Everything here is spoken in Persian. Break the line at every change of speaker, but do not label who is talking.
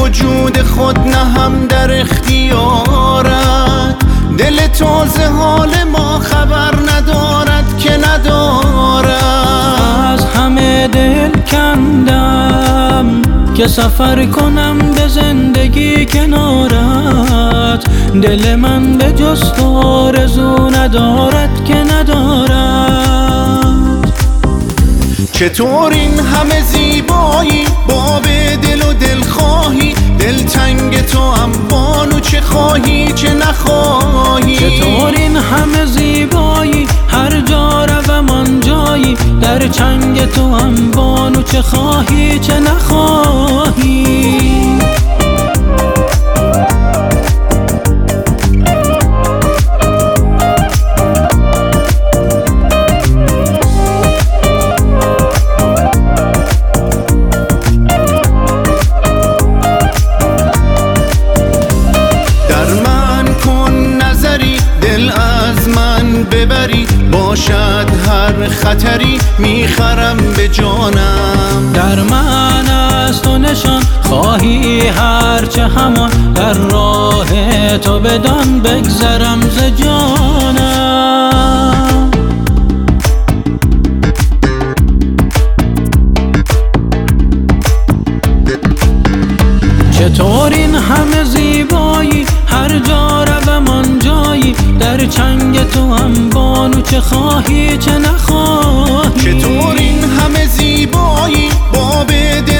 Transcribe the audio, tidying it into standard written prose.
وجود خود نهم در اختیارت. دل تازه حال ما خبر ندارد که ندارد.
از همه دل کندم که سفر کنم به زندگی کنارت. دل من به جز تو آرزو ندارد که ندارد.
چطور این همه زیبایی باب دل و دلخواهی، دلتنگ تو هم بانو چه خواهی چه نخواهی.
چطور این همه زیبایی هر جا روم آن جایی، در چنگ تو هم بانو چه خواهی چه نخواهی.
ببری باشد هر خطری میخرم به جانم.
در من از تو نشان خواهی هرچه همان، در راه تو بدان بگذرم ز جانم. چطور این همه زیبایی هر جا روم آن جایی، در چنگ تو هم بانو چه خواهی چه نخواهی.
چطور این همه زیبایی باب